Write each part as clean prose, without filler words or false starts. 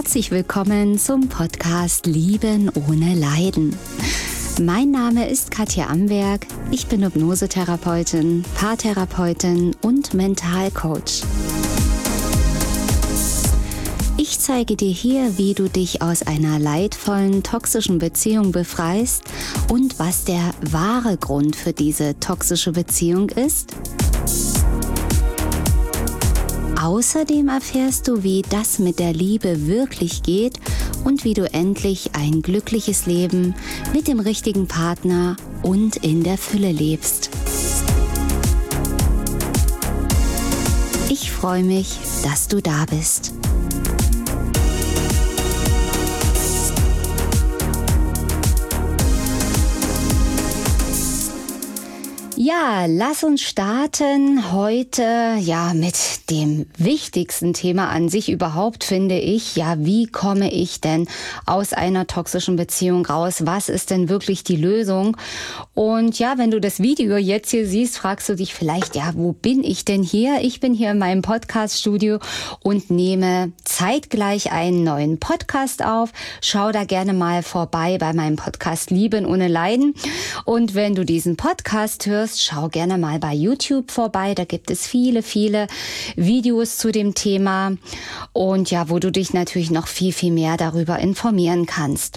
Herzlich willkommen zum Podcast Lieben ohne Leiden. Mein Name ist Katja Amberg, ich bin Hypnosetherapeutin, Paartherapeutin und Mentalcoach. Ich zeige dir hier, wie du dich aus einer leidvollen, toxischen Beziehung befreist und was der wahre Grund für diese toxische Beziehung ist. Außerdem erfährst du, wie das mit der Liebe wirklich geht und wie du endlich ein glückliches Leben mit dem richtigen Partner und in der Fülle lebst. Ich freue mich, dass du da bist. Ja, lass uns starten heute mit dem wichtigsten Thema an sich überhaupt, finde ich. Ja, wie komme ich denn aus einer toxischen Beziehung raus? Was ist denn wirklich die Lösung? Und ja, wenn du das Video jetzt hier siehst, fragst du dich vielleicht, wo bin ich denn hier? Ich bin hier in meinem Podcast-Studio und nehme zeitgleich einen neuen Podcast auf. Schau da gerne mal vorbei bei meinem Podcast Lieben ohne Leiden. Und wenn du diesen Podcast hörst, schau gerne mal bei YouTube vorbei. Da gibt es viele, viele Videos zu dem Thema und wo du dich natürlich noch viel, viel mehr darüber informieren kannst.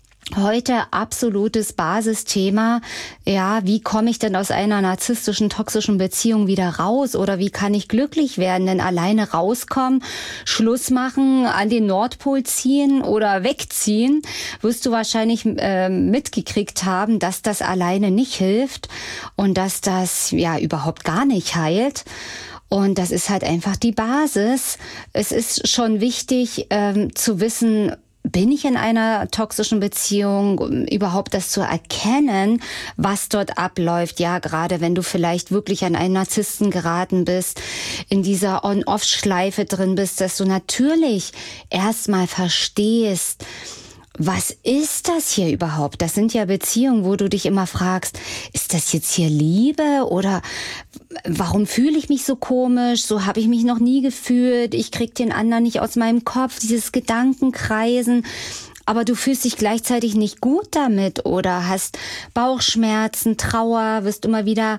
Heute absolutes Basisthema. Ja, wie komme ich denn aus einer narzisstischen, toxischen Beziehung wieder raus? Oder wie kann ich glücklich werden? Denn alleine rauskommen, Schluss machen, an den Nordpol ziehen oder wegziehen, wirst du wahrscheinlich mitgekriegt haben, dass das alleine nicht hilft und dass das überhaupt gar nicht heilt. Und das ist halt einfach die Basis. Es ist schon wichtig zu wissen, bin ich in einer toxischen Beziehung, überhaupt das zu erkennen, was dort abläuft? Ja, gerade wenn du vielleicht wirklich an einen Narzissten geraten bist, in dieser On-Off-Schleife drin bist, dass du natürlich erstmal verstehst, was ist das hier überhaupt? Das sind ja Beziehungen, wo du dich immer fragst, ist das jetzt hier Liebe oder warum fühle ich mich so komisch? So habe ich mich noch nie gefühlt. Ich krieg den anderen nicht aus meinem Kopf, dieses Gedankenkreisen. Aber du fühlst dich gleichzeitig nicht gut damit oder hast Bauchschmerzen, Trauer, wirst immer wieder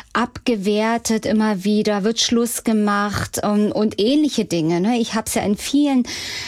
abgewertet, immer wieder wird Schluss gemacht und ähnliche Dinge. Ne? Ich habe es ja in vielen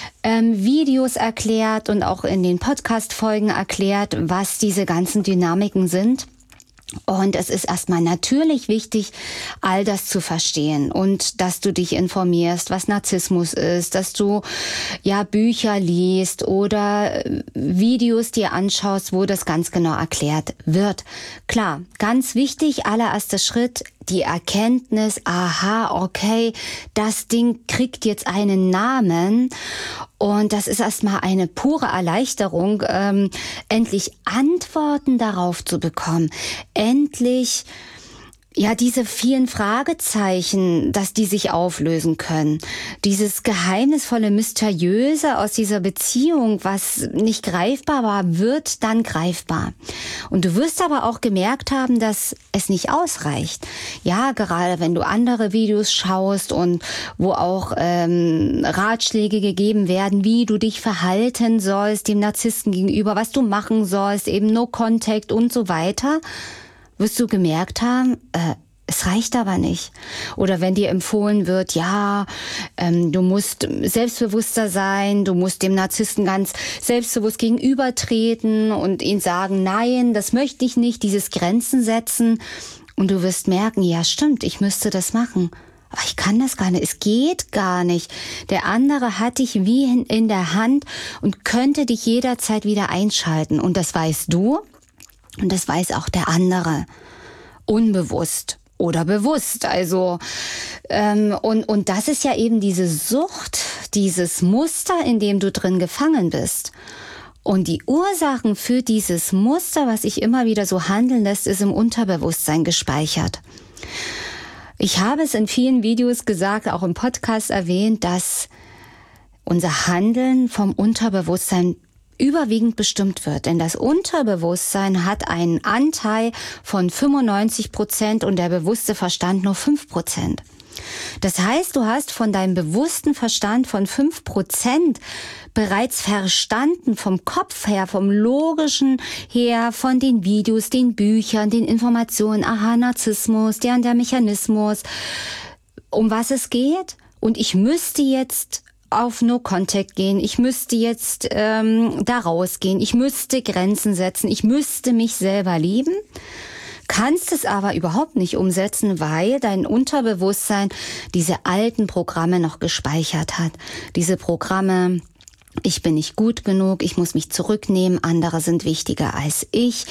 Videos erklärt und auch in den Podcast-Folgen erklärt, was diese ganzen Dynamiken sind. Und es ist erstmal natürlich wichtig, all das zu verstehen und dass du dich informierst, was Narzissmus ist, dass du Bücher liest oder Videos dir anschaust, wo das ganz genau erklärt wird. Klar, ganz wichtig, allererster Schritt, die Erkenntnis, okay, das Ding kriegt jetzt einen Namen und das ist erstmal eine pure Erleichterung, endlich Antworten darauf zu bekommen, endlich diese vielen Fragezeichen, dass die sich auflösen können. Dieses geheimnisvolle, mysteriöse aus dieser Beziehung, was nicht greifbar war, wird dann greifbar. Und du wirst aber auch gemerkt haben, dass es nicht ausreicht. Ja, gerade wenn du andere Videos schaust und wo auch Ratschläge gegeben werden, wie du dich verhalten sollst dem Narzissten gegenüber, was du machen sollst, eben No Contact und so weiter, wirst du gemerkt haben, es reicht aber nicht. Oder wenn dir empfohlen wird, du musst selbstbewusster sein, du musst dem Narzissten ganz selbstbewusst gegenübertreten und ihn sagen, nein, das möchte ich nicht, dieses Grenzen setzen. Und du wirst merken, ja stimmt, ich müsste das machen. Aber ich kann das gar nicht, es geht gar nicht. Der andere hat dich wie in der Hand und könnte dich jederzeit wieder einschalten. Und das weißt du. Und das weiß auch der andere, unbewusst oder bewusst. Also und das ist ja eben diese Sucht, dieses Muster, in dem du drin gefangen bist. Und die Ursachen für dieses Muster, was sich immer wieder so handeln lässt, ist im Unterbewusstsein gespeichert. Ich habe es in vielen Videos gesagt, auch im Podcast erwähnt, dass unser Handeln vom Unterbewusstsein überwiegend bestimmt wird. Denn das Unterbewusstsein hat einen Anteil von 95% und der bewusste Verstand nur 5%. Das heißt, du hast von deinem bewussten Verstand von 5% bereits verstanden, vom Kopf her, vom Logischen her, von den Videos, den Büchern, den Informationen, aha, Narzissmus, der und der Mechanismus, um was es geht. Und ich müsste jetzt auf No Contact gehen, ich müsste jetzt da rausgehen, ich müsste Grenzen setzen, ich müsste mich selber lieben. Kannst es aber überhaupt nicht umsetzen, weil dein Unterbewusstsein diese alten Programme noch gespeichert hat. Diese Programme, ich bin nicht gut genug, ich muss mich zurücknehmen, andere sind wichtiger als ich.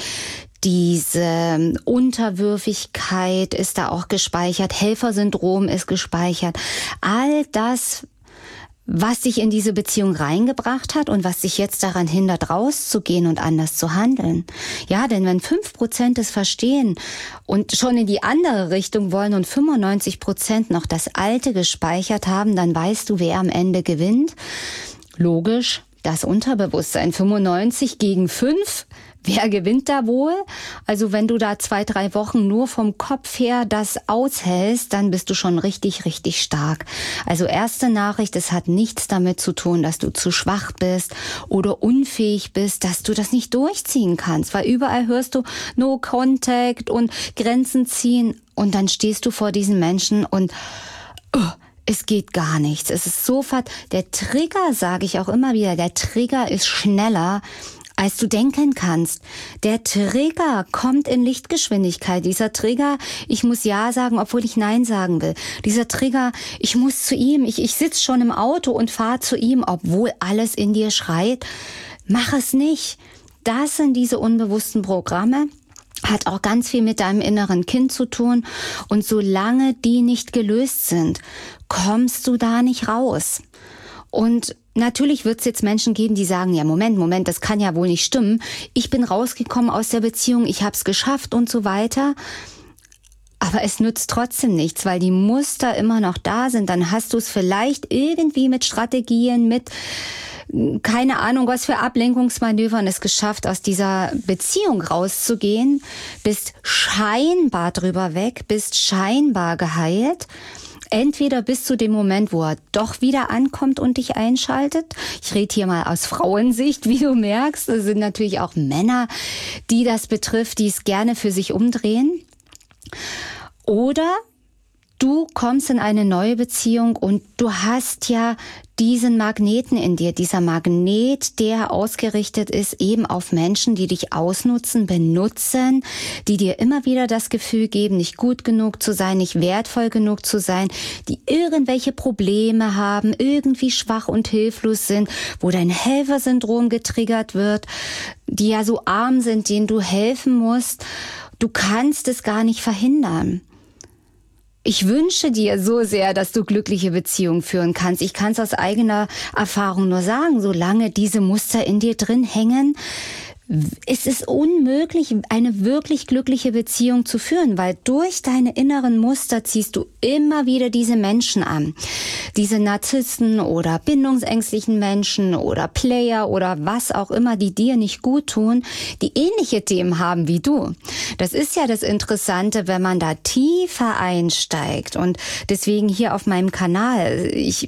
Diese Unterwürfigkeit ist da auch gespeichert, Helfersyndrom ist gespeichert. All das, was dich in diese Beziehung reingebracht hat und was dich jetzt daran hindert, rauszugehen und anders zu handeln. Ja, denn wenn 5% es verstehen und schon in die andere Richtung wollen und 95% noch das Alte gespeichert haben, dann weißt du, wer am Ende gewinnt. Logisch, das Unterbewusstsein. 95 gegen 5. Wer gewinnt da wohl? Also wenn du da 2-3 Wochen nur vom Kopf her das aushältst, dann bist du schon richtig, richtig stark. Also erste Nachricht, es hat nichts damit zu tun, dass du zu schwach bist oder unfähig bist, dass du das nicht durchziehen kannst, weil überall hörst du No Contact und Grenzen ziehen und dann stehst du vor diesen Menschen und es geht gar nichts. Es ist sofort, der Trigger, sage ich auch immer wieder, der Trigger ist schneller, als du denken kannst. Der Trigger kommt in Lichtgeschwindigkeit. Dieser Trigger, ich muss Ja sagen, obwohl ich Nein sagen will. Dieser Trigger, ich muss zu ihm, ich sitze schon im Auto und fahre zu ihm, obwohl alles in dir schreit. Mach es nicht. Das sind diese unbewussten Programme. Hat auch ganz viel mit deinem inneren Kind zu tun. Und solange die nicht gelöst sind, kommst du da nicht raus. Und natürlich wird es jetzt Menschen geben, die sagen, ja Moment, das kann ja wohl nicht stimmen. Ich bin rausgekommen aus der Beziehung, ich habe es geschafft und so weiter. Aber es nützt trotzdem nichts, weil die Muster immer noch da sind. Dann hast du es vielleicht irgendwie mit Strategien, mit keine Ahnung, was für Ablenkungsmanövern es geschafft, aus dieser Beziehung rauszugehen, bist scheinbar drüber weg, bist scheinbar geheilt. Entweder bis zu dem Moment, wo er doch wieder ankommt und dich einschaltet. Ich rede hier mal aus Frauensicht, wie du merkst. Es sind natürlich auch Männer, die das betrifft, die es gerne für sich umdrehen. Oder du kommst in eine neue Beziehung und du hast ja diesen Magneten in dir, dieser Magnet, der ausgerichtet ist eben auf Menschen, die dich ausnutzen, benutzen, die dir immer wieder das Gefühl geben, nicht gut genug zu sein, nicht wertvoll genug zu sein, die irgendwelche Probleme haben, irgendwie schwach und hilflos sind, wo dein Helfersyndrom getriggert wird, die ja so arm sind, denen du helfen musst. Du kannst es gar nicht verhindern. Ich wünsche dir so sehr, dass du glückliche Beziehungen führen kannst. Ich kann es aus eigener Erfahrung nur sagen, solange diese Muster in dir drin hängen, es ist unmöglich, eine wirklich glückliche Beziehung zu führen, weil durch deine inneren Muster ziehst du immer wieder diese Menschen an. Diese Narzissten oder bindungsängstlichen Menschen oder Player oder was auch immer, die dir nicht gut tun, die ähnliche Themen haben wie du. Das ist ja das Interessante, wenn man da tiefer einsteigt. Und deswegen hier auf meinem Kanal, ich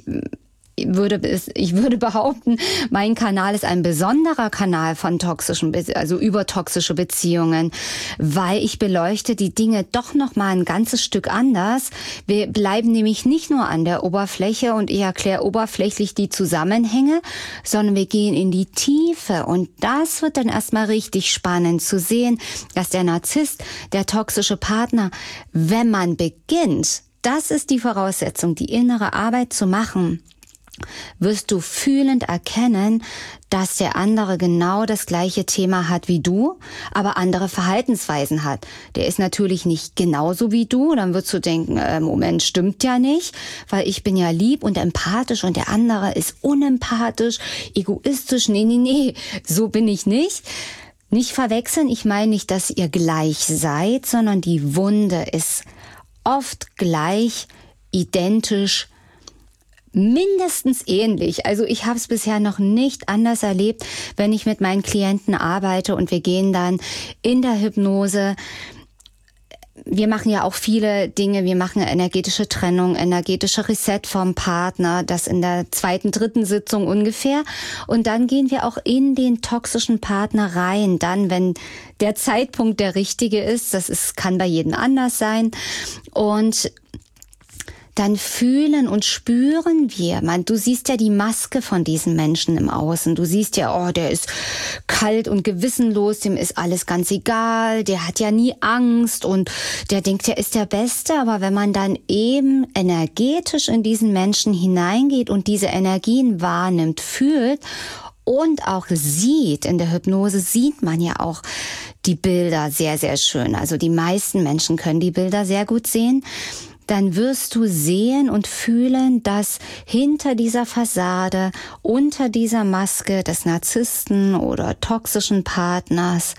würde behaupten, mein Kanal ist ein besonderer Kanal von also über toxische Beziehungen, weil ich beleuchte die Dinge doch noch mal ein ganzes Stück anders. Wir bleiben nämlich nicht nur an der Oberfläche und ich erkläre oberflächlich die Zusammenhänge, sondern wir gehen in die Tiefe und das wird dann erstmal richtig spannend zu sehen, dass der Narzisst, der toxische Partner, wenn man beginnt, das ist die Voraussetzung, die innere Arbeit zu machen, wirst du fühlend erkennen, dass der andere genau das gleiche Thema hat wie du, aber andere Verhaltensweisen hat. Der ist natürlich nicht genauso wie du, dann wirst du denken, Moment, stimmt ja nicht, weil ich bin ja lieb und empathisch und der andere ist unempathisch, egoistisch, nee, so bin ich nicht. Nicht verwechseln, ich meine nicht, dass ihr gleich seid, sondern die Wunde ist oft gleich, identisch, mindestens ähnlich. Also ich habe es bisher noch nicht anders erlebt, wenn ich mit meinen Klienten arbeite und wir gehen dann in der Hypnose. Wir machen ja auch viele Dinge. Wir machen energetische Trennung, energetische Reset vom Partner, das in der 2., 3. Sitzung ungefähr. Und dann gehen wir auch in den toxischen Partner rein. Dann, wenn der Zeitpunkt der richtige ist, kann bei jedem anders sein. Und dann fühlen und spüren wir. Du siehst ja die Maske von diesen Menschen im Außen. Du siehst ja, der ist kalt und gewissenlos, dem ist alles ganz egal, der hat ja nie Angst und der denkt, der ist der Beste. Aber wenn man dann eben energetisch in diesen Menschen hineingeht und diese Energien wahrnimmt, fühlt und auch sieht, in der Hypnose sieht man ja auch die Bilder sehr, sehr schön. Also die meisten Menschen können die Bilder sehr gut sehen. Dann wirst du sehen und fühlen, dass hinter dieser Fassade, unter dieser Maske des Narzissten oder toxischen Partners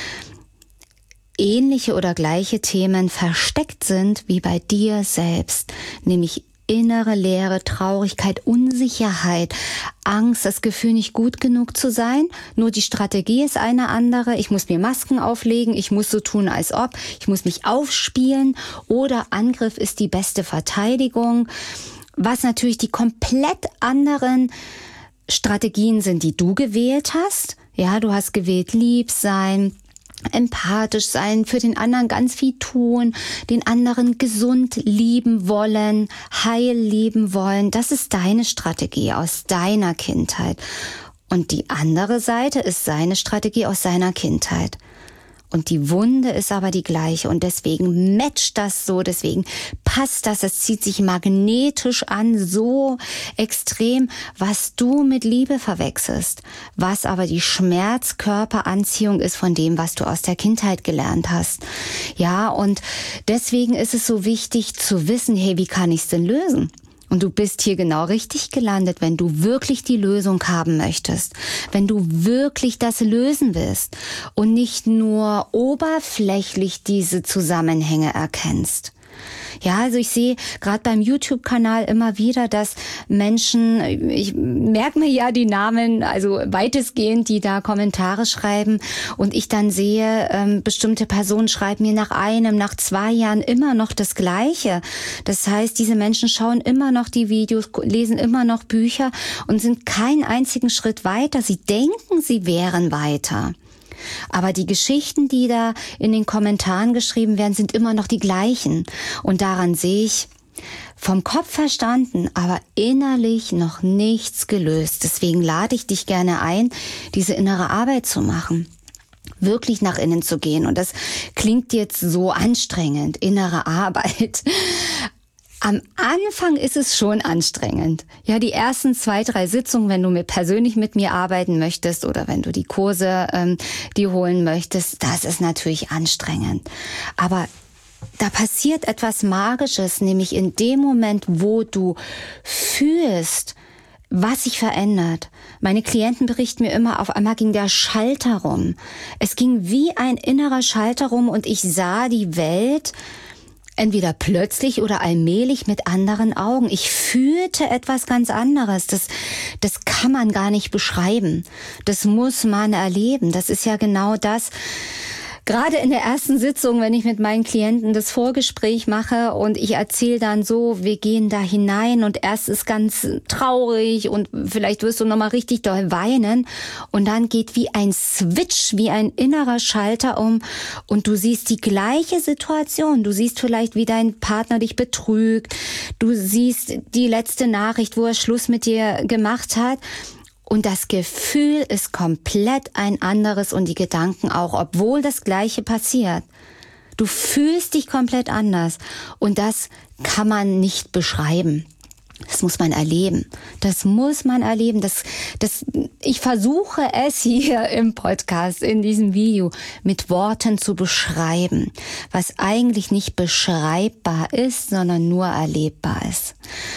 ähnliche oder gleiche Themen versteckt sind wie bei dir selbst, nämlich innere Leere, Traurigkeit, Unsicherheit, Angst, das Gefühl, nicht gut genug zu sein. Nur die Strategie ist eine andere. Ich muss mir Masken auflegen, ich muss so tun, als ob, ich muss mich aufspielen oder Angriff ist die beste Verteidigung. Was natürlich die komplett anderen Strategien sind, die du gewählt hast. Ja, du hast gewählt, lieb sein, empathisch sein, für den anderen ganz viel tun, den anderen gesund lieben wollen, heil lieben wollen. Das ist deine Strategie aus deiner Kindheit. Und die andere Seite ist seine Strategie aus seiner Kindheit. Und die Wunde ist aber die gleiche und deswegen matcht das so, deswegen passt das, es zieht sich magnetisch an, so extrem, was du mit Liebe verwechselst, was aber die Schmerzkörperanziehung ist von dem, was du aus der Kindheit gelernt hast. Ja, und deswegen ist es so wichtig zu wissen, hey, wie kann ich es denn lösen? Und du bist hier genau richtig gelandet, wenn du wirklich die Lösung haben möchtest, wenn du wirklich das lösen willst und nicht nur oberflächlich diese Zusammenhänge erkennst. Ja, also ich sehe gerade beim YouTube-Kanal immer wieder, dass Menschen, ich merke mir ja die Namen, also weitestgehend, die da Kommentare schreiben und ich dann sehe, bestimmte Personen schreiben mir nach 1, nach 2 Jahren immer noch das Gleiche. Das heißt, diese Menschen schauen immer noch die Videos, lesen immer noch Bücher und sind keinen einzigen Schritt weiter. Sie denken, sie wären weiter. Aber die Geschichten, die da in den Kommentaren geschrieben werden, sind immer noch die gleichen. Und daran sehe ich, vom Kopf verstanden, aber innerlich noch nichts gelöst. Deswegen lade ich dich gerne ein, diese innere Arbeit zu machen. Wirklich nach innen zu gehen. Und das klingt jetzt so anstrengend, innere Arbeit. Am Anfang ist es schon anstrengend. Ja, die ersten 2, 3 Sitzungen, wenn du persönlich mit mir arbeiten möchtest oder wenn du die Kurse die holen möchtest, das ist natürlich anstrengend. Aber da passiert etwas Magisches, nämlich in dem Moment, wo du fühlst, was sich verändert. Meine Klienten berichten mir immer, auf einmal ging der Schalter rum. Es ging wie ein innerer Schalter rum und ich sah die Welt entweder plötzlich oder allmählich mit anderen Augen. Ich fühlte etwas ganz anderes. Das kann man gar nicht beschreiben. Das muss man erleben. Das ist ja genau das. Gerade in der ersten Sitzung, wenn ich mit meinen Klienten das Vorgespräch mache und ich erzähle dann so, wir gehen da hinein und erst ist ganz traurig und vielleicht wirst du nochmal richtig doll weinen und dann geht wie ein Switch, wie ein innerer Schalter um und du siehst die gleiche Situation. Du siehst vielleicht, wie dein Partner dich betrügt. Du siehst die letzte Nachricht, wo er Schluss mit dir gemacht hat. Und das Gefühl ist komplett ein anderes und die Gedanken auch, obwohl das Gleiche passiert. Du fühlst dich komplett anders und das kann man nicht beschreiben. Das muss man erleben. Das muss man erleben. Ich versuche es hier im Podcast, in diesem Video, mit Worten zu beschreiben, was eigentlich nicht beschreibbar ist, sondern nur erlebbar ist.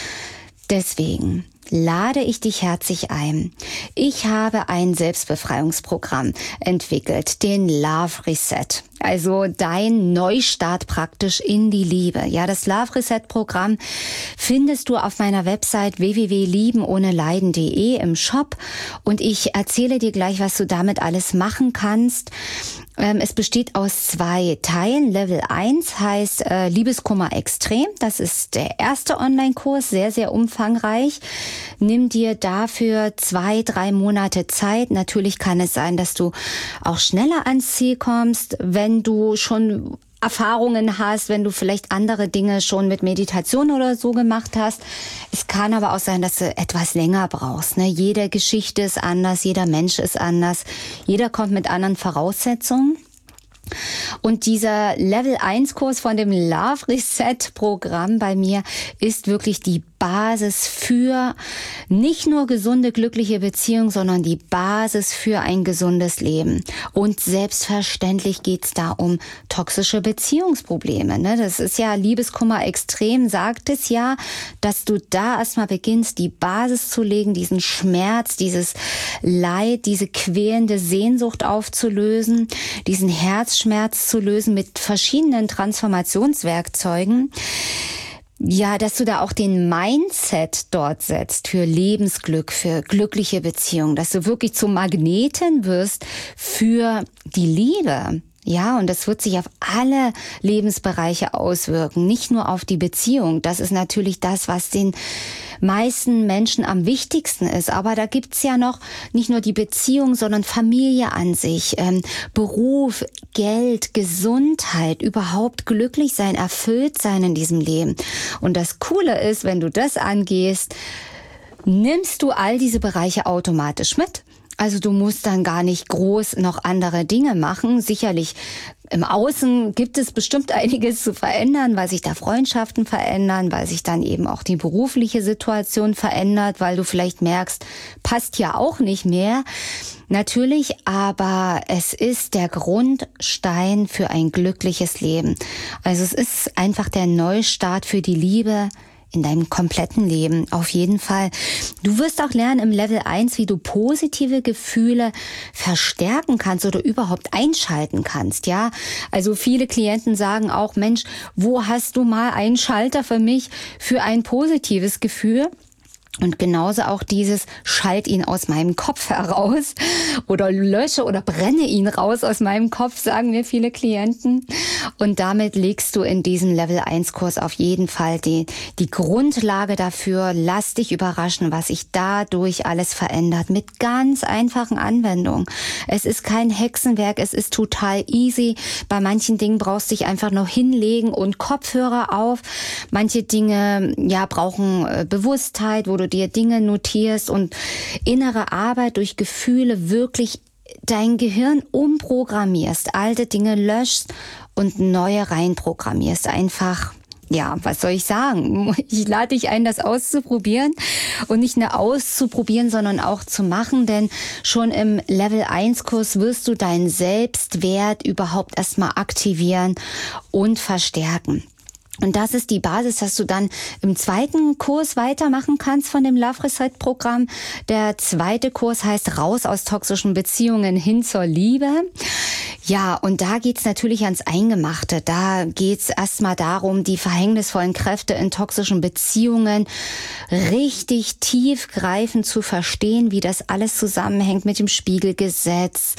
Deswegen lade ich dich herzlich ein. Ich habe ein Selbstbefreiungsprogramm entwickelt, den Love Reset. Also dein Neustart praktisch in die Liebe. Ja, das Love Reset Programm findest du auf meiner Website www.liebenohneleiden.de im Shop und ich erzähle dir gleich, was du damit alles machen kannst. Es besteht aus 2 Teilen. Level 1 heißt Liebeskummer extrem. Das ist der erste Online-Kurs, sehr, sehr umfangreich. Nimm dir dafür 2-3 Monate Zeit. Natürlich kann es sein, dass du auch schneller ans Ziel kommst, wenn du schon Erfahrungen hast, wenn du vielleicht andere Dinge schon mit Meditation oder so gemacht hast. Es kann aber auch sein, dass du etwas länger brauchst. Ne? Jede Geschichte ist anders, jeder Mensch ist anders, jeder kommt mit anderen Voraussetzungen. Und dieser Level 1 Kurs von dem Love Reset Programm bei mir ist wirklich die Basis für nicht nur gesunde, glückliche Beziehungen, sondern die Basis für ein gesundes Leben. Und selbstverständlich geht's da um toxische Beziehungsprobleme. Ne? Das ist ja Liebeskummer extrem, sagt es ja, dass du da erstmal beginnst, die Basis zu legen, diesen Schmerz, dieses Leid, diese quälende Sehnsucht aufzulösen, diesen Herzschmerz zu lösen mit verschiedenen Transformationswerkzeugen. Ja, dass du da auch den Mindset dort setzt für Lebensglück, für glückliche Beziehungen, dass du wirklich zum Magneten wirst für die Liebe. Ja, und das wird sich auf alle Lebensbereiche auswirken, nicht nur auf die Beziehung. Das ist natürlich das, was den meisten Menschen am wichtigsten ist. Aber da gibt's ja noch nicht nur die Beziehung, sondern Familie an sich, Beruf, Geld, Gesundheit, überhaupt glücklich sein, erfüllt sein in diesem Leben. Und das Coole ist, wenn du das angehst, nimmst du all diese Bereiche automatisch mit. Also du musst dann gar nicht groß noch andere Dinge machen. Sicherlich im Außen gibt es bestimmt einiges zu verändern, weil sich da Freundschaften verändern, weil sich dann eben auch die berufliche Situation verändert, weil du vielleicht merkst, passt ja auch nicht mehr. Natürlich, aber es ist der Grundstein für ein glückliches Leben. Also es ist einfach der Neustart für die Liebe in deinem kompletten Leben, auf jeden Fall. Du wirst auch lernen im Level 1, wie du positive Gefühle verstärken kannst oder überhaupt einschalten kannst, ja. Also viele Klienten sagen auch, Mensch, wo hast du mal einen Schalter für mich für ein positives Gefühl? Und genauso auch dieses, schalt ihn aus meinem Kopf heraus oder lösche oder brenne ihn raus aus meinem Kopf, sagen mir viele Klienten. Und damit legst du in diesen Level 1 Kurs auf jeden Fall die Grundlage dafür. Lass dich überraschen, was sich dadurch alles verändert mit ganz einfachen Anwendungen. Es ist kein Hexenwerk, es ist total easy. Bei manchen Dingen brauchst du dich einfach noch hinlegen und Kopfhörer auf. Manche Dinge, ja, brauchen Bewusstheit, wo du dir Dinge notierst und innere Arbeit durch Gefühle wirklich dein Gehirn umprogrammierst, alte Dinge löschst und neue reinprogrammierst. Einfach, ja, was soll ich sagen? Ich lade dich ein, das auszuprobieren und nicht nur auszuprobieren, sondern auch zu machen, denn schon im Level 1 Kurs wirst du deinen Selbstwert überhaupt erstmal aktivieren und verstärken. Und das ist die Basis, dass du dann im zweiten Kurs weitermachen kannst von dem Love Reset Programm. Der zweite Kurs heißt Raus aus toxischen Beziehungen hin zur Liebe. Ja, und da geht's natürlich ans Eingemachte. Da geht's erstmal darum, die verhängnisvollen Kräfte in toxischen Beziehungen richtig tiefgreifend zu verstehen, wie das alles zusammenhängt mit dem Spiegelgesetz,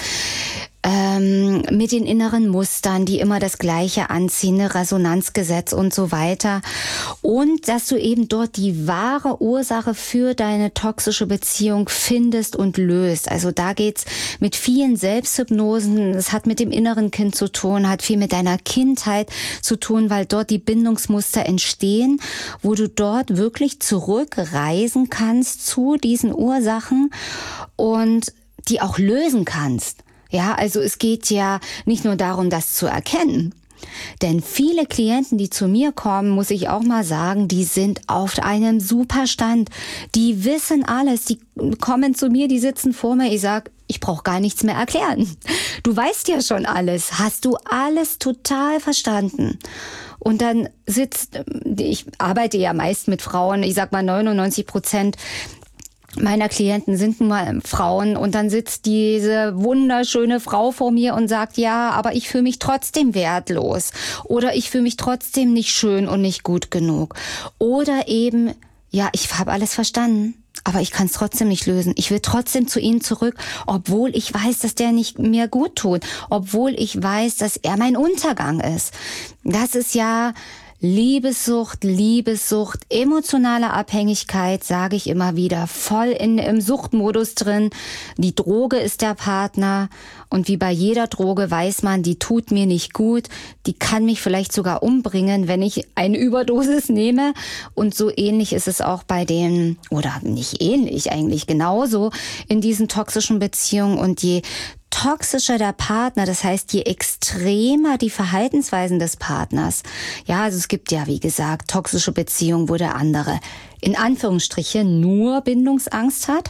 mit den inneren Mustern, die immer das Gleiche anziehen, Resonanzgesetz und so weiter. Und dass du eben dort die wahre Ursache für deine toxische Beziehung findest und löst. Also da geht's mit vielen Selbsthypnosen. Es hat mit dem inneren Kind zu tun, hat viel mit deiner Kindheit zu tun, weil dort die Bindungsmuster entstehen, wo du dort wirklich zurückreisen kannst zu diesen Ursachen und die auch lösen kannst. Ja, also es geht ja nicht nur darum, das zu erkennen. Denn viele Klienten, die zu mir kommen, muss ich auch mal sagen, die sind auf einem super Stand. Die wissen alles, die kommen zu mir, die sitzen vor mir, ich sag, ich brauche gar nichts mehr erklären. Du weißt ja schon alles, hast du alles total verstanden. Und dann ich arbeite ja meist mit Frauen, ich sag mal 99% meiner Klienten sind nun mal Frauen und dann sitzt diese wunderschöne Frau vor mir und sagt, ja, aber ich fühle mich trotzdem wertlos oder ich fühle mich trotzdem nicht schön und nicht gut genug. Oder eben, ja, ich habe alles verstanden, aber ich kann es trotzdem nicht lösen. Ich will trotzdem zu ihm zurück, obwohl ich weiß, dass der nicht mir gut tut, obwohl ich weiß, dass er mein Untergang ist. Das ist ja Liebessucht, emotionale Abhängigkeit, sage ich immer wieder, voll im Suchtmodus drin. Die Droge ist der Partner und wie bei jeder Droge weiß man, die tut mir nicht gut, die kann mich vielleicht sogar umbringen, wenn ich eine Überdosis nehme. Und so ähnlich ist es auch bei den, oder nicht ähnlich, eigentlich genauso in diesen toxischen Beziehungen. Und je toxischer der Partner, das heißt, je extremer die Verhaltensweisen des Partners. Ja, also es gibt ja, wie gesagt, toxische Beziehungen, wo der andere in Anführungsstrichen nur Bindungsangst hat.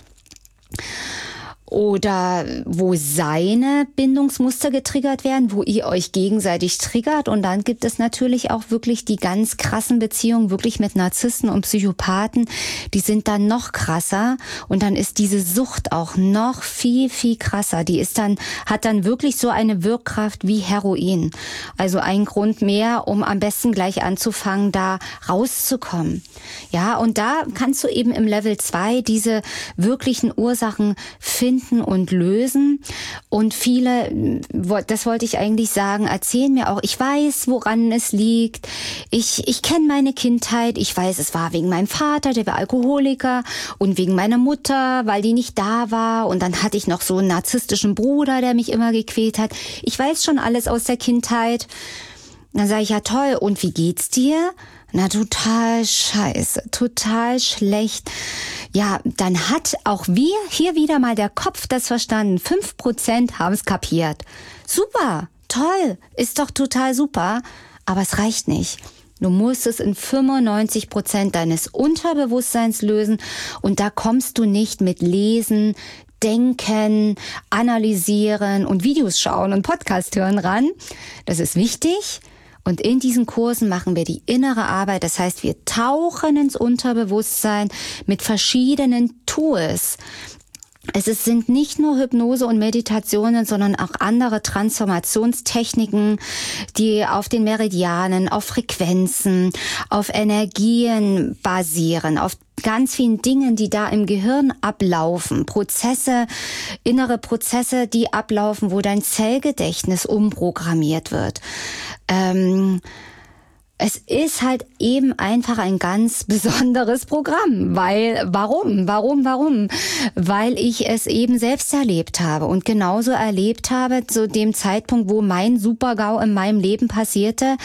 Oder wo seine Bindungsmuster getriggert werden, wo ihr euch gegenseitig triggert. Und dann gibt es natürlich auch wirklich die ganz krassen Beziehungen, wirklich mit Narzissten und Psychopathen. Die sind dann noch krasser. Und dann ist diese Sucht auch noch viel, viel krasser. Hat dann wirklich so eine Wirkkraft wie Heroin. Also ein Grund mehr, um am besten gleich anzufangen, da rauszukommen. Ja, und da kannst du eben im Level 2 diese wirklichen Ursachen finden und lösen. Und viele, das wollte ich eigentlich sagen, erzählen mir auch, ich weiß, woran es liegt. Ich kenne meine Kindheit. Ich weiß, es war wegen meinem Vater, der war Alkoholiker, und wegen meiner Mutter, weil die nicht da war. Und dann hatte ich noch so einen narzisstischen Bruder, der mich immer gequält hat. Ich weiß schon alles aus der Kindheit. Dann sage ich, ja toll, und wie geht's dir? Na, total scheiße, total schlecht. Ja, dann hat auch hier wieder mal der Kopf das verstanden. 5% haben es kapiert. Super, toll, ist doch total super. Aber es reicht nicht. Du musst es in 95% deines Unterbewusstseins lösen. Und da kommst du nicht mit Lesen, Denken, Analysieren und Videos schauen und Podcast hören ran. Das ist wichtig. Und in diesen Kursen machen wir die innere Arbeit. Das heißt, wir tauchen ins Unterbewusstsein mit verschiedenen Tools. Sind nicht nur Hypnose und Meditationen, sondern auch andere Transformationstechniken, die auf den Meridianen, auf Frequenzen, auf Energien basieren, auf ganz vielen Dingen, die da im Gehirn ablaufen. Innere Prozesse, die ablaufen, wo dein Zellgedächtnis umprogrammiert wird. Es ist halt eben einfach ein ganz besonderes Programm, warum? Weil ich es eben selbst erlebt habe und genauso erlebt habe zu dem Zeitpunkt, wo mein Super-GAU in meinem Leben passierte,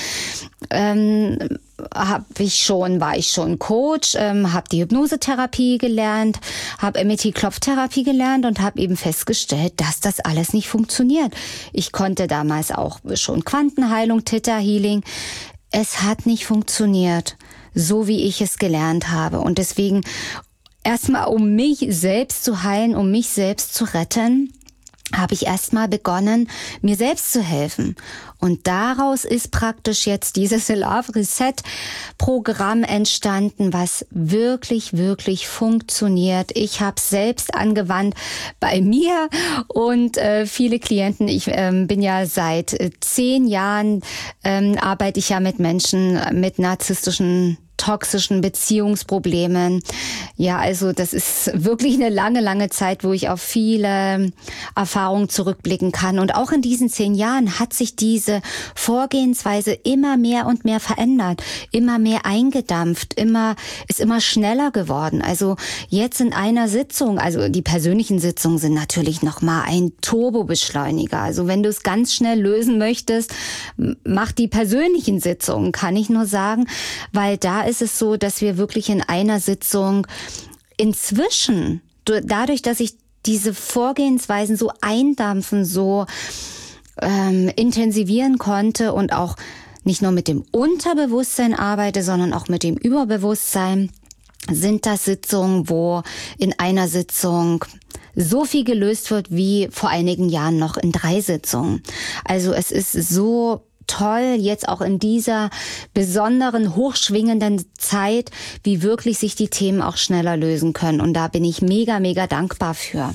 war ich schon Coach, habe die Hypnosetherapie gelernt, habe MET-Klopftherapie gelernt und habe eben festgestellt, dass das alles nicht funktioniert. Ich konnte damals auch schon Quantenheilung, Theta Healing. Es hat nicht funktioniert, so wie ich es gelernt habe. Und deswegen erstmal, um mich selbst zu heilen, um mich selbst zu retten, habe ich erstmal begonnen, mir selbst zu helfen. Und daraus ist praktisch jetzt dieses Love Reset Programm entstanden, was wirklich, wirklich funktioniert. Ich habe es selbst angewandt bei mir und viele Klienten. Ich bin ja seit 10 Jahren, arbeite ich ja mit Menschen mit narzisstischen toxischen Beziehungsproblemen. Ja, also das ist wirklich eine lange, lange Zeit, wo ich auf viele Erfahrungen zurückblicken kann. Und auch in diesen 10 Jahren hat sich diese Vorgehensweise immer mehr und mehr verändert, immer mehr eingedampft, ist immer schneller geworden. Also jetzt in einer Sitzung, also die persönlichen Sitzungen sind natürlich nochmal ein Turbobeschleuniger. Also wenn du es ganz schnell lösen möchtest, mach die persönlichen Sitzungen, kann ich nur sagen, weil da ist es so, dass wir wirklich in einer Sitzung inzwischen, dadurch, dass ich diese Vorgehensweisen so eindampfen, so intensivieren konnte und auch nicht nur mit dem Unterbewusstsein arbeite, sondern auch mit dem Überbewusstsein, sind das Sitzungen, wo in einer Sitzung so viel gelöst wird wie vor einigen Jahren noch in 3 Sitzungen. Also es ist so toll, jetzt auch in dieser besonderen, hochschwingenden Zeit, wie wirklich sich die Themen auch schneller lösen können. Und da bin ich mega, mega dankbar für.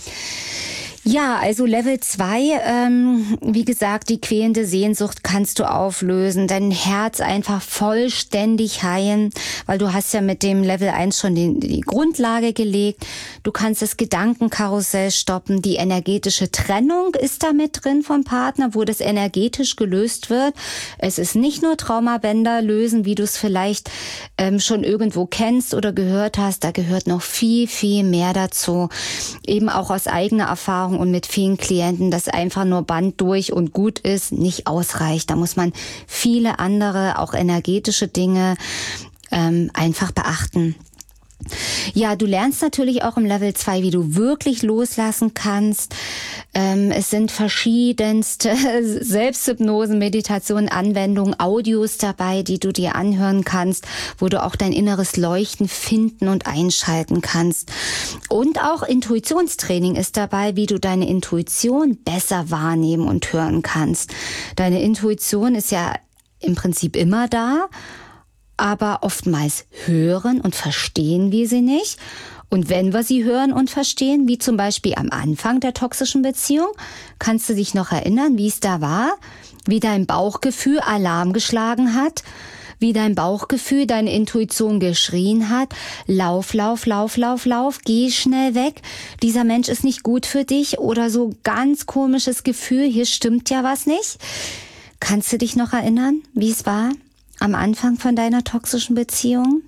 Ja, also Level 2, wie gesagt, die quälende Sehnsucht kannst du auflösen, dein Herz einfach vollständig heilen, weil du hast ja mit dem Level 1 schon die Grundlage gelegt. Du kannst das Gedankenkarussell stoppen, die energetische Trennung ist da mit drin vom Partner, wo das energetisch gelöst wird. Es ist nicht nur Traumabänder lösen, wie du es vielleicht schon irgendwo kennst oder gehört hast, da gehört noch viel, viel mehr dazu, eben auch aus eigener Erfahrung und mit vielen Klienten, dass einfach nur Band durch und gut ist, nicht ausreicht. Da muss man viele andere, auch energetische Dinge einfach beachten. Ja, du lernst natürlich auch im Level 2, wie du wirklich loslassen kannst. Es sind verschiedenste Selbsthypnosen, Meditationen, Anwendungen, Audios dabei, die du dir anhören kannst, wo du auch dein inneres Leuchten finden und einschalten kannst. Und auch Intuitionstraining ist dabei, wie du deine Intuition besser wahrnehmen und hören kannst. Deine Intuition ist ja im Prinzip immer da, aber oftmals hören und verstehen wir sie nicht. Und wenn wir sie hören und verstehen, wie zum Beispiel am Anfang der toxischen Beziehung, kannst du dich noch erinnern, wie es da war, wie dein Bauchgefühl Alarm geschlagen hat, wie dein Bauchgefühl, deine Intuition geschrien hat, lauf, lauf, lauf, lauf, lauf, geh schnell weg, dieser Mensch ist nicht gut für dich oder so ganz komisches Gefühl, hier stimmt ja was nicht. Kannst du dich noch erinnern, wie es war am Anfang von deiner toxischen Beziehung?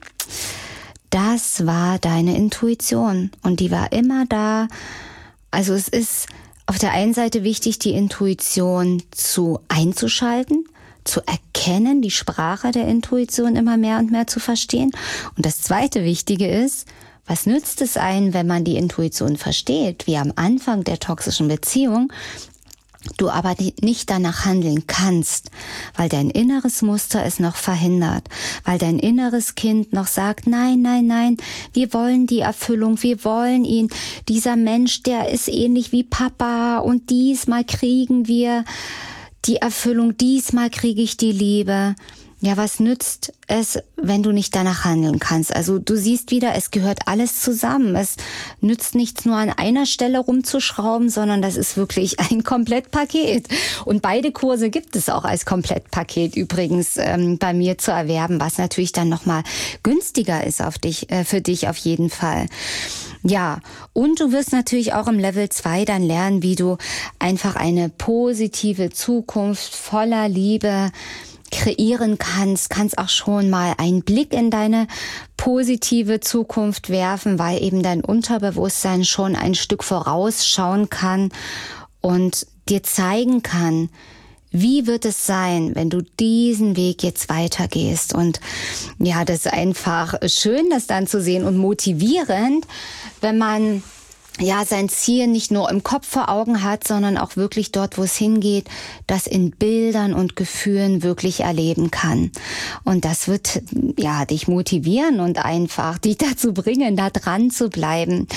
Das war deine Intuition und die war immer da. Also es ist auf der einen Seite wichtig, die Intuition einzuschalten, zu erkennen, die Sprache der Intuition immer mehr und mehr zu verstehen. Und das zweite Wichtige ist, was nützt es einem, wenn man die Intuition versteht, wie am Anfang der toxischen Beziehung, du aber nicht danach handeln kannst, weil dein inneres Muster es noch verhindert, weil dein inneres Kind noch sagt, nein, nein, nein, wir wollen die Erfüllung, wir wollen ihn, dieser Mensch, der ist ähnlich wie Papa und diesmal kriegen wir die Erfüllung, diesmal kriege ich die Liebe. Ja, was nützt es, wenn du nicht danach handeln kannst? Also du siehst wieder, es gehört alles zusammen. Es nützt nichts nur an einer Stelle rumzuschrauben, sondern das ist wirklich ein Komplettpaket. Und beide Kurse gibt es auch als Komplettpaket übrigens bei mir zu erwerben, was natürlich dann nochmal günstiger ist für dich auf jeden Fall. Ja, und du wirst natürlich auch im Level 2 dann lernen, wie du einfach eine positive Zukunft voller Liebe kreieren kannst auch schon mal einen Blick in deine positive Zukunft werfen, weil eben dein Unterbewusstsein schon ein Stück vorausschauen kann und dir zeigen kann, wie wird es sein, wenn du diesen Weg jetzt weitergehst. Und ja, das ist einfach schön, das dann zu sehen und motivierend, wenn man sein Ziel nicht nur im Kopf vor Augen hat, sondern auch wirklich dort, wo es hingeht, das in Bildern und Gefühlen wirklich erleben kann. Und das wird dich motivieren und einfach dich dazu bringen, da dran zu bleiben.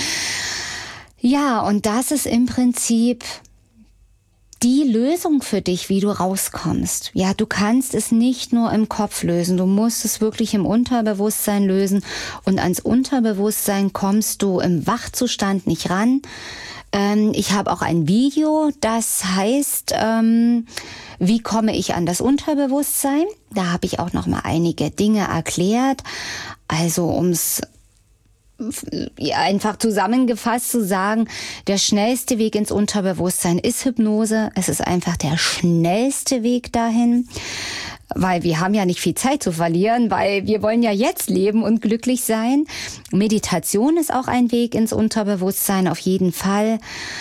Ja, und das ist im Prinzip die Lösung für dich, wie du rauskommst. Ja, du kannst es nicht nur im Kopf lösen, du musst es wirklich im Unterbewusstsein lösen und ans Unterbewusstsein kommst du im Wachzustand nicht ran. Ich habe auch ein Video, das heißt, wie komme ich an das Unterbewusstsein? Da habe ich auch noch mal einige Dinge erklärt. Also ums einfach zusammengefasst zu sagen, der schnellste Weg ins Unterbewusstsein ist Hypnose. Es ist einfach der schnellste Weg dahin, weil wir haben ja nicht viel Zeit zu verlieren, weil wir wollen ja jetzt leben und glücklich sein. Meditation ist auch ein Weg ins Unterbewusstsein, auf jeden Fall.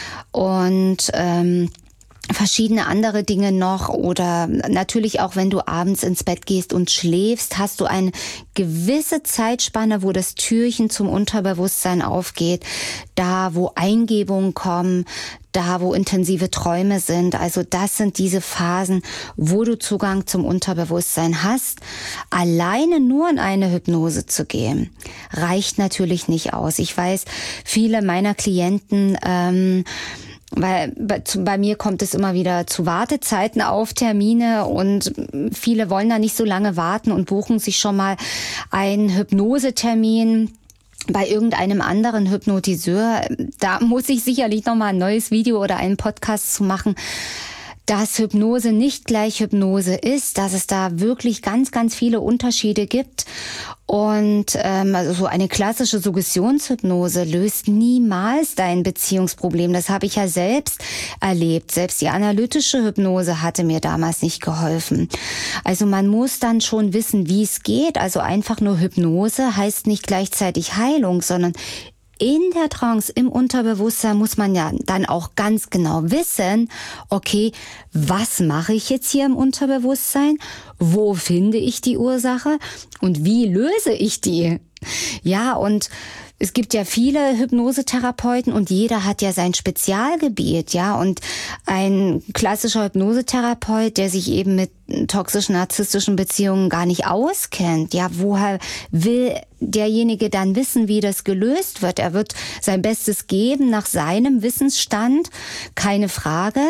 Und verschiedene andere Dinge noch oder natürlich auch, wenn du abends ins Bett gehst und schläfst, hast du eine gewisse Zeitspanne, wo das Türchen zum Unterbewusstsein aufgeht, da wo Eingebungen kommen, da wo intensive Träume sind. Also das sind diese Phasen, wo du Zugang zum Unterbewusstsein hast. Alleine nur in eine Hypnose zu gehen, reicht natürlich nicht aus. Ich weiß, viele meiner Klienten Weil bei mir kommt es immer wieder zu Wartezeiten auf Termine und viele wollen da nicht so lange warten und buchen sich schon mal einen Hypnosetermin bei irgendeinem anderen Hypnotiseur. Da muss ich sicherlich noch mal ein neues Video oder einen Podcast zu machen, dass Hypnose nicht gleich Hypnose ist, dass es da wirklich ganz, ganz viele Unterschiede gibt. Und also so eine klassische Suggestionshypnose löst niemals dein Beziehungsproblem. Das habe ich ja selbst erlebt. Selbst die analytische Hypnose hatte mir damals nicht geholfen. Also man muss dann schon wissen, wie es geht. Also einfach nur Hypnose heißt nicht gleichzeitig Heilung, sondern in der Trance, im Unterbewusstsein muss man ja dann auch ganz genau wissen, okay, was mache ich jetzt hier im Unterbewusstsein? Wo finde ich die Ursache? Und wie löse ich die? Ja, und es gibt ja viele Hypnosetherapeuten und jeder hat ja sein Spezialgebiet, ja. Und ein klassischer Hypnosetherapeut, der sich eben mit toxischen, narzisstischen Beziehungen gar nicht auskennt, ja, woher will derjenige dann wissen, wie das gelöst wird? Er wird sein Bestes geben nach seinem Wissensstand, keine Frage.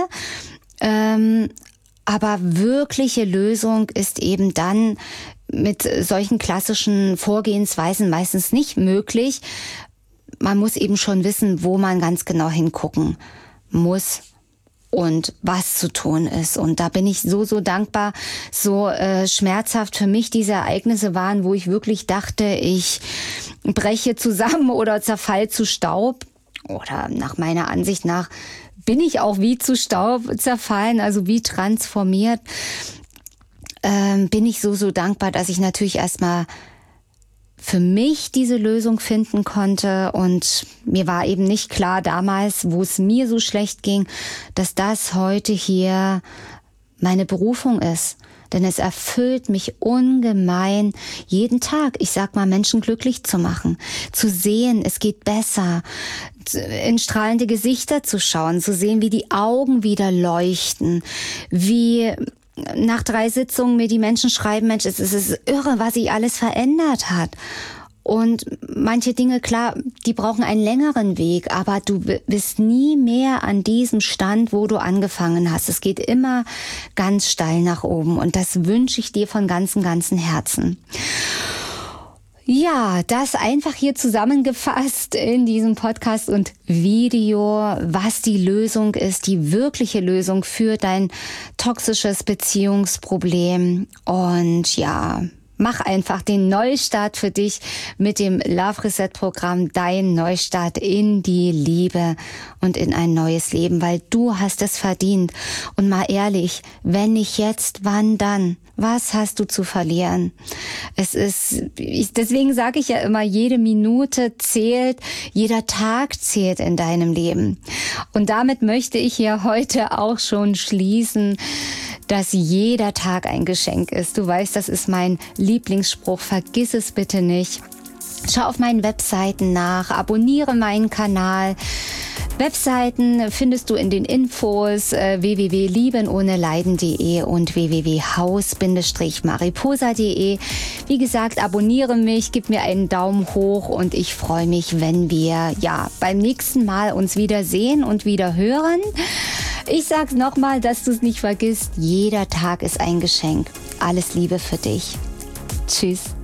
Aber wirkliche Lösung ist eben dann mit solchen klassischen Vorgehensweisen meistens nicht möglich. Man muss eben schon wissen, wo man ganz genau hingucken muss und was zu tun ist. Und da bin ich so dankbar, so schmerzhaft für mich diese Ereignisse waren, wo ich wirklich dachte, ich breche zusammen oder zerfall zu Staub. Oder nach meiner Ansicht nach bin ich auch wie zu Staub zerfallen, also wie transformiert. Bin ich so dankbar, dass ich natürlich erstmal für mich diese Lösung finden konnte. Und mir war eben nicht klar damals, wo es mir so schlecht ging, dass das heute hier meine Berufung ist. Denn es erfüllt mich ungemein, jeden Tag, ich sag mal, Menschen glücklich zu machen, zu sehen, es geht besser, in strahlende Gesichter zu schauen, zu sehen, wie die Augen wieder leuchten, wie nach 3 Sitzungen mir die Menschen schreiben, Mensch, es ist irre, was sich alles verändert hat. Und manche Dinge, klar, die brauchen einen längeren Weg, aber du bist nie mehr an diesem Stand, wo du angefangen hast. Es geht immer ganz steil nach oben und das wünsche ich dir von ganzem Herzen. Ja, das einfach hier zusammengefasst in diesem Podcast und Video, was die Lösung ist, die wirkliche Lösung für dein toxisches Beziehungsproblem. Und ja, mach einfach den Neustart für dich mit dem Love Reset Programm, dein Neustart in die Liebe und in ein neues Leben, weil du hast es verdient. Und mal ehrlich, wenn nicht jetzt, wann dann? Was hast du zu verlieren? Deswegen sage ich ja immer, jede Minute zählt, jeder Tag zählt in deinem Leben. Und damit möchte ich hier heute auch schon schließen, dass jeder Tag ein Geschenk ist. Du weißt, das ist mein Lieblingsspruch. Vergiss es bitte nicht. Schau auf meinen Webseiten nach, abonniere meinen Kanal. Webseiten findest du in den Infos www.liebenohneleiden.de und www.haus-mariposa.de. Wie gesagt, abonniere mich, gib mir einen Daumen hoch und ich freue mich, wenn wir beim nächsten Mal uns wieder sehen und wieder hören. Ich sag's nochmal, dass du es nicht vergisst. Jeder Tag ist ein Geschenk. Alles Liebe für dich. Tschüss.